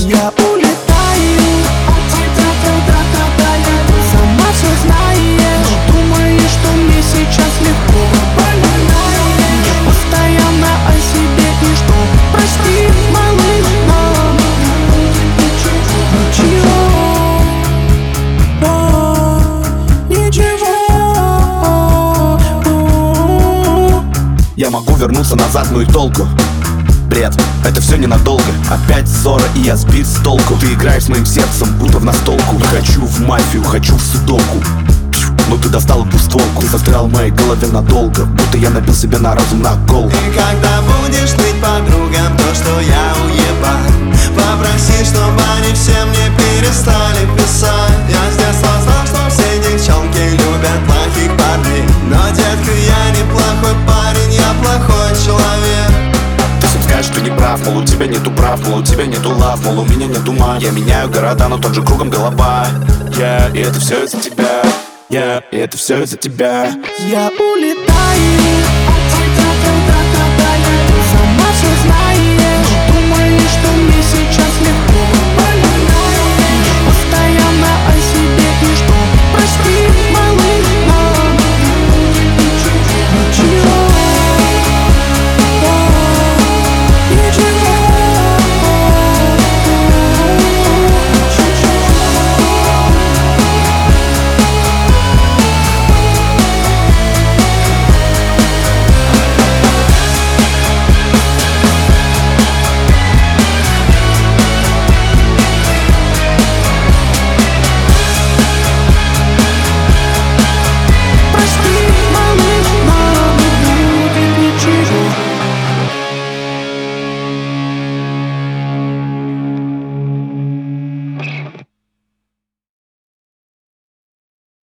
Я улетаю от тебя, когда я сама все знаешь. Думаешь, что мне сейчас легко. Мне постоянно о себе и что? Прости, малыш, но ничего. Я могу вернуться назад, ну и толку? Бред, это все ненадолго. Опять ссора, и я сбит с толку. Ты играешь с моим сердцем, будто в настолку. Не хочу в мафию, хочу в судоку. Но ты достал двустволку. Застрял в моей голове надолго, будто я набил себе на разум на кол. И когда будешь ныть подругам то, что я уебан, попроси, чтобы они все мне перестали писать. Я с детства знал, что все девчонки любят плохих парней. Но, детка, я не плохой парень, я плохой человек. Ты всем скажешь, что не прав, мол, у тебя нету прав, мол, у тебя нету лав, мол, у меня нет ума. Я меняю города, но тот же кругом голова. И это все из-за тебя. И это все из-за тебя. Я улетаю